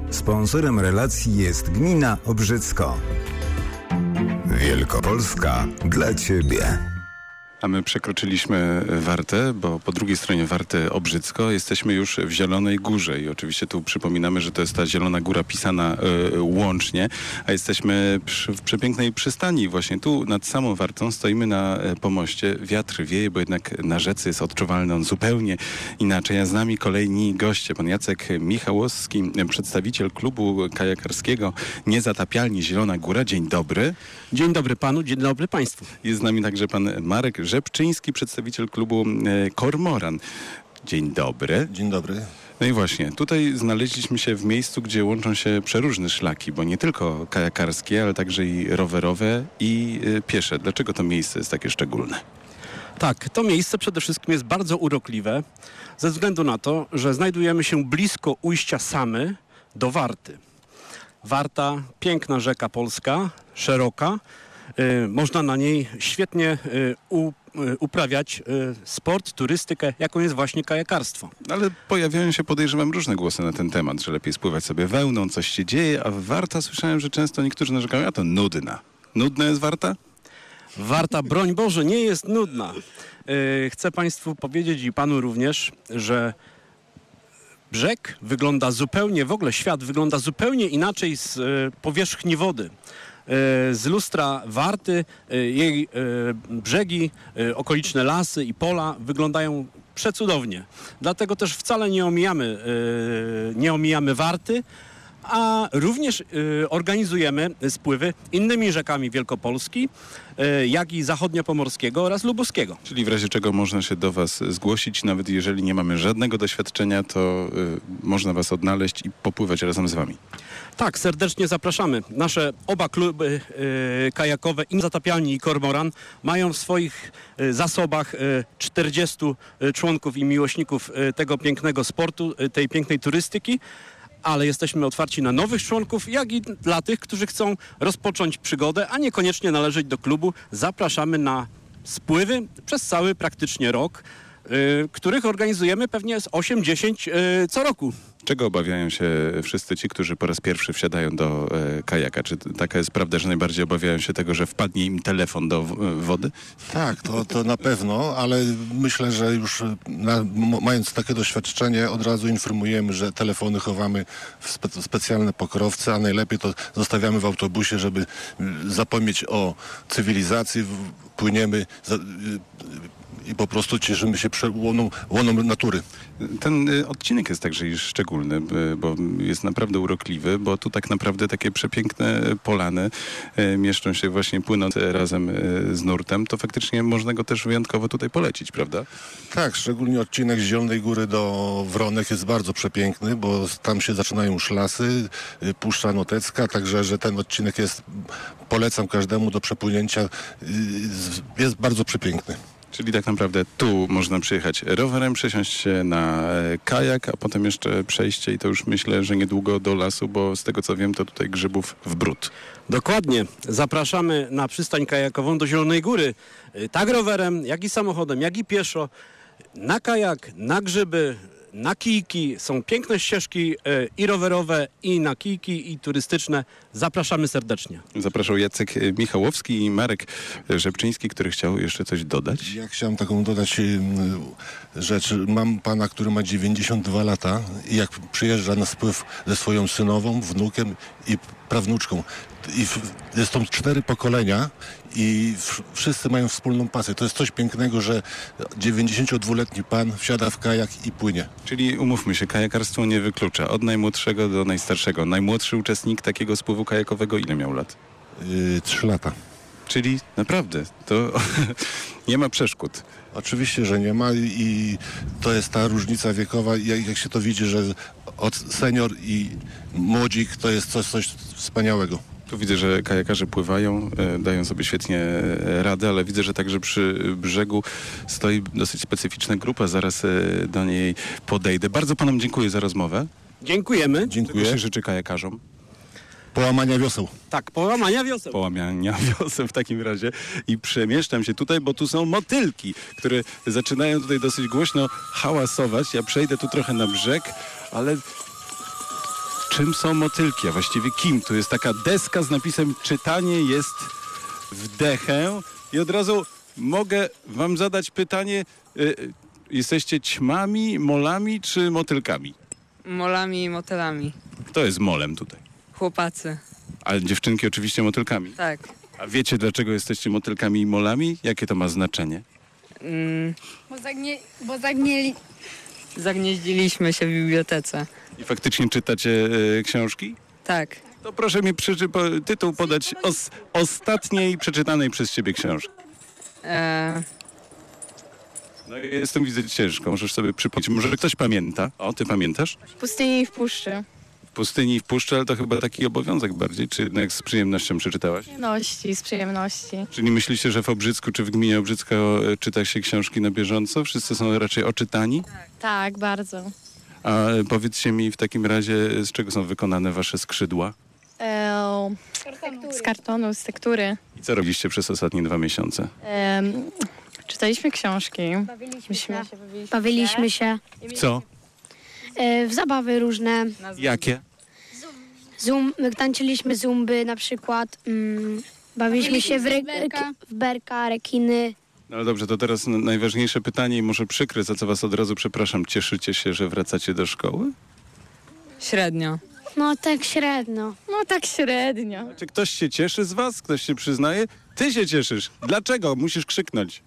Sponsorem relacji jest Gmina Obrzycko. Wielkopolska dla Ciebie. A my przekroczyliśmy Wartę, bo po drugiej stronie Warty Obrzycko jesteśmy już w Zielonej Górze i oczywiście tu przypominamy, że to jest ta Zielona Góra pisana łącznie, a jesteśmy w przepięknej przystani. Właśnie tu nad samą Wartą stoimy na pomoście. Wiatr wieje, bo jednak na rzece jest odczuwalny on zupełnie inaczej. A z nami kolejni goście. Pan Jacek Michałowski, przedstawiciel klubu kajakarskiego Niezatapialni Zielona Góra. Dzień dobry. Dzień dobry panu, dzień dobry państwu. Jest z nami także pan Marek Rzepczyński, przedstawiciel klubu Kormoran. Dzień dobry. Dzień dobry. No i właśnie, tutaj znaleźliśmy się w miejscu, gdzie łączą się przeróżne szlaki, bo nie tylko kajakarskie, ale także i rowerowe i piesze. Dlaczego to miejsce jest takie szczególne? Tak, to miejsce przede wszystkim jest bardzo urokliwe ze względu na to, że znajdujemy się blisko ujścia Samy do Warty. Warta, piękna rzeka polska, szeroka. Można na niej świetnie uprawiać sport, turystykę, jaką jest właśnie kajakarstwo. Ale pojawiają się, podejrzewam, różne głosy na ten temat, że lepiej spływać sobie wełną, coś się dzieje, a Warta słyszałem, że często niektórzy narzekają, a to nudna. Nudna jest Warta? Warta, broń Boże, nie jest nudna. Chcę państwu powiedzieć i panu również, że brzeg wygląda zupełnie, w ogóle świat wygląda zupełnie inaczej z powierzchni wody. Z lustra Warty jej brzegi, okoliczne lasy i pola wyglądają przecudownie. Dlatego też wcale nie omijamy Warty, a również organizujemy spływy innymi rzekami Wielkopolski, jak i zachodniopomorskiego oraz lubuskiego. Czyli w razie czego można się do was zgłosić, nawet jeżeli nie mamy żadnego doświadczenia, to można was odnaleźć i popływać razem z wami. Tak, serdecznie zapraszamy. Nasze oba kluby kajakowe, i Zatapialni i Kormoran, mają w swoich zasobach 40 członków i miłośników tego pięknego sportu, tej pięknej turystyki, ale jesteśmy otwarci na nowych członków, jak i dla tych, którzy chcą rozpocząć przygodę, a niekoniecznie należeć do klubu. Zapraszamy na spływy przez cały praktycznie rok, których organizujemy pewnie z 8-10 co roku. Czego obawiają się wszyscy ci, którzy po raz pierwszy wsiadają do kajaka? Czy taka jest prawda, że najbardziej obawiają się tego, że wpadnie im telefon do wody? Tak, to na pewno, ale myślę, że już mając takie doświadczenie, od razu informujemy, że telefony chowamy w specjalne pokrowce, a najlepiej to zostawiamy w autobusie, żeby zapomnieć o cywilizacji, płyniemy i po prostu cieszymy się łoną natury. Ten odcinek jest także już szczególny, bo jest naprawdę urokliwy, bo tu tak naprawdę takie przepiękne polany mieszczą się właśnie płynąc razem z nurtem. To faktycznie można go też wyjątkowo tutaj polecić, prawda? Tak, szczególnie odcinek z Zielonej Góry do Wronek jest bardzo przepiękny, bo tam się zaczynają szlasy, Puszcza Notecka, także że ten odcinek polecam każdemu do przepłynięcia, jest bardzo przepiękny. Czyli tak naprawdę tu można przyjechać rowerem, przesiąść się na kajak, a potem jeszcze przejście i to już myślę, że niedługo do lasu, bo z tego co wiem, to tutaj grzybów w bród. Dokładnie. Zapraszamy na przystań kajakową do Zielonej Góry. Tak rowerem, jak i samochodem, jak i pieszo. Na kajak, na grzyby, na kijki. Są piękne ścieżki i rowerowe, i na kijki, i turystyczne. Zapraszamy serdecznie. Zapraszał Jacek Michałowski i Marek Rzepczyński, który chciał jeszcze coś dodać. Ja chciałem taką dodać rzecz. Mam pana, który ma 92 lata i jak przyjeżdża na spływ ze swoją synową, wnukiem i prawnuczką. Jest to 4 pokolenia i wszyscy mają wspólną pasję. To jest coś pięknego, że 92-letni pan wsiada w kajak i płynie. Czyli umówmy się, kajakarstwo nie wyklucza. Od najmłodszego do najstarszego. Najmłodszy uczestnik takiego spływu kajakowego ile miał lat? 3 lata. Czyli naprawdę, to nie ma przeszkód. Oczywiście, że nie ma i to jest ta różnica wiekowa. Jak się to widzi, że od senior i młodzik to jest coś wspaniałego. Tu widzę, że kajakarze pływają, dają sobie świetnie radę, ale widzę, że także przy brzegu stoi dosyć specyficzna grupa. Zaraz do niej podejdę. Bardzo panom dziękuję za rozmowę. Dziękujemy. Dziękuję. Czego się życzy kajakarzom? Połamania wioseł. Tak, połamania wioseł. Połamania wioseł w takim razie i przemieszczam się tutaj, bo tu są motylki, które zaczynają tutaj dosyć głośno hałasować. Ja przejdę tu trochę na brzeg, ale czym są motylki, a właściwie kim? Tu jest taka deska z napisem czytanie jest wdechem i od razu mogę wam zadać pytanie, jesteście ćmami, molami czy motylkami? Molami i motylami. Kto jest molem tutaj? Chłopacy. A dziewczynki oczywiście motylkami. Tak. A wiecie, dlaczego jesteście motylkami i molami? Jakie to ma znaczenie? Bo zagnieli. Zagnieździliśmy się w bibliotece. I faktycznie czytacie książki? Tak. To proszę mi tytuł podać ostatniej przeczytanej przez ciebie książki. No jestem, widzę, ciężko. Możesz sobie przypomnieć. Może ktoś pamięta? O, ty pamiętasz? W pustyni i w puszczy. W pustyni i w puszczy, ale to chyba taki obowiązek bardziej. Czy jednak z przyjemnością przeczytałaś? Z przyjemności. Czyli myślicie, że w Obrzycku czy w gminie Obrzycko czyta się książki na bieżąco? Wszyscy są raczej oczytani? Tak, bardzo. A powiedzcie mi w takim razie, z czego są wykonane wasze skrzydła? Z kartonu, z tektury. I co robiliście przez ostatnie 2 miesiące? Czytaliśmy książki. Bawiliśmy się W co? w zabawy różne. Jakie? Tańczyliśmy zumby na przykład. Bawiliśmy się w berka, rekiny. No ale dobrze, to teraz najważniejsze pytanie i może przykre, za co was od razu przepraszam. Cieszycie się, że wracacie do szkoły? Średnio. No tak średnio. No tak średnio. Czy ktoś się cieszy z was? Ktoś się przyznaje? Ty się cieszysz. Dlaczego? Musisz krzyknąć.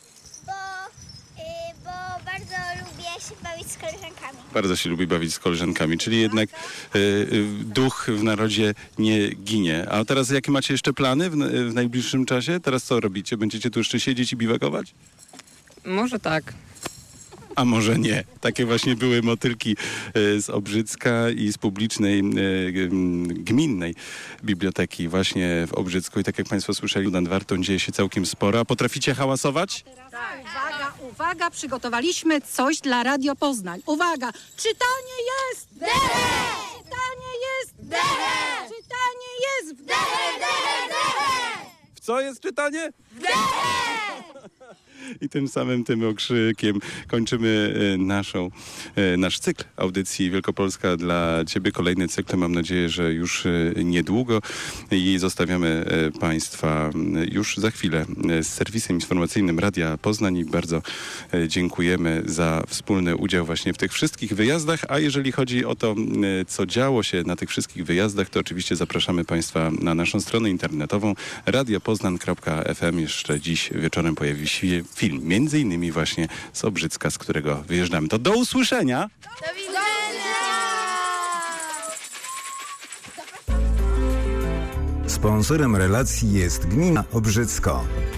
Bo bardzo lubię się bawić z koleżankami. Bardzo się lubi bawić z koleżankami, czyli jednak duch w narodzie nie ginie. A teraz jakie macie jeszcze plany w najbliższym czasie? Teraz co robicie? Będziecie tu jeszcze siedzieć i biwakować? Może tak. A może nie. Takie właśnie były motylki z Obrzycka i z publicznej, gminnej biblioteki właśnie w Obrzycku. I tak jak państwo słyszeli, nad Wartą dzieje się całkiem sporo. A potraficie hałasować? Uwaga, przygotowaliśmy coś dla Radio Poznań. Uwaga, czytanie jest! Czytanie jest! Czytanie jest! W co jest czytanie? I tym samym tym okrzykiem kończymy nasz cykl audycji Wielkopolska dla Ciebie. Kolejny cykl, mam nadzieję, że już niedługo i zostawiamy Państwa już za chwilę z serwisem informacyjnym Radia Poznań i bardzo dziękujemy za wspólny udział właśnie w tych wszystkich wyjazdach, a jeżeli chodzi o to, co działo się na tych wszystkich wyjazdach, to oczywiście zapraszamy Państwa na naszą stronę internetową radiopoznan.fm. Jeszcze dziś wieczorem pojawi się film, między innymi właśnie z Obrzycka, z którego wyjeżdżamy. To do usłyszenia! Do widzenia! Sponsorem relacji jest Gmina Obrzycko.